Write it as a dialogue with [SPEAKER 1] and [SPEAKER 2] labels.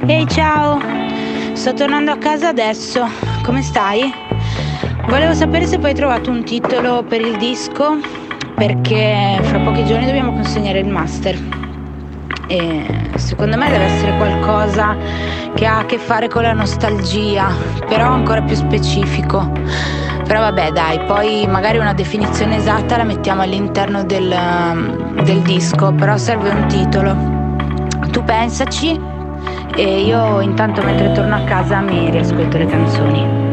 [SPEAKER 1] Ehi, ciao! Sto tornando a casa adesso. Come stai? Volevo sapere se poi hai trovato un titolo per il disco, perché fra pochi giorni dobbiamo consegnare il master. E secondo me deve essere qualcosa che ha a che fare con la nostalgia, però ancora più specifico. Però vabbè, dai, poi magari una definizione esatta la mettiamo all'interno del disco, però serve un titolo. Tu pensaci e io intanto mentre torno a casa mi riascolto le canzoni.